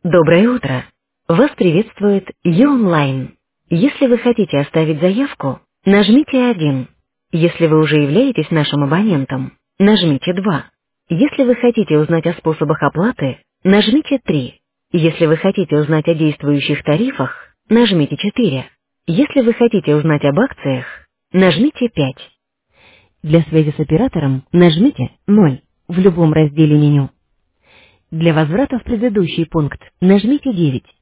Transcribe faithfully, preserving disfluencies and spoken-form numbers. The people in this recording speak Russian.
Доброе утро! Вас приветствует Ю-онлайн. Если вы хотите оставить заявку, нажмите один. Если вы уже являетесь нашим абонентом, нажмите два. Если вы хотите узнать о способах оплаты, нажмите три. Если вы хотите узнать о действующих тарифах, нажмите четыре. Если вы хотите узнать об акциях, нажмите пять. Для связи с оператором нажмите ноль в любом разделе меню. Для возврата в предыдущий пункт нажмите девять.